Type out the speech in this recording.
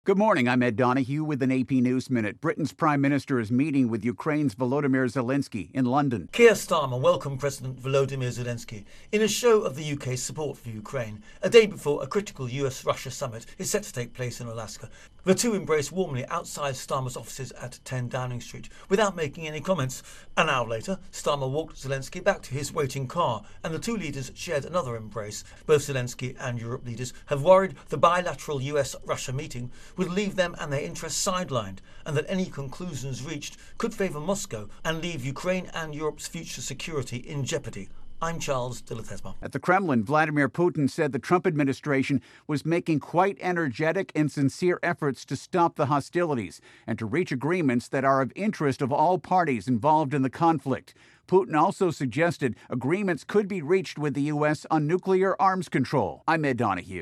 Good morning. I'm Ed Donahue with an AP News Minute. Britain's Prime Minister is meeting with Ukraine's Volodymyr Zelensky in London. Keir Starmer welcomed President Volodymyr Zelensky in a show of the UK's support for Ukraine, a day before a critical US-Russia summit is set to take place in Alaska. The two embraced warmly outside Starmer's offices at 10 Downing Street, without making any comments. An hour later, Starmer walked Zelensky back to his waiting car, and the two leaders shared another embrace. Both Zelensky and Europe leaders have worried the bilateral US-Russia meeting would leave them and their interests sidelined, and that any conclusions reached could favour Moscow and leave Ukraine and Europe's future security in jeopardy. I'm Charles de Ledesma. At the Kremlin, Vladimir Putin said the Trump administration was making quite energetic and sincere efforts to stop the hostilities and to reach agreements that are of interest of all parties involved in the conflict. Putin also suggested agreements could be reached with the U.S. on nuclear arms control. I'm Ed Donahue.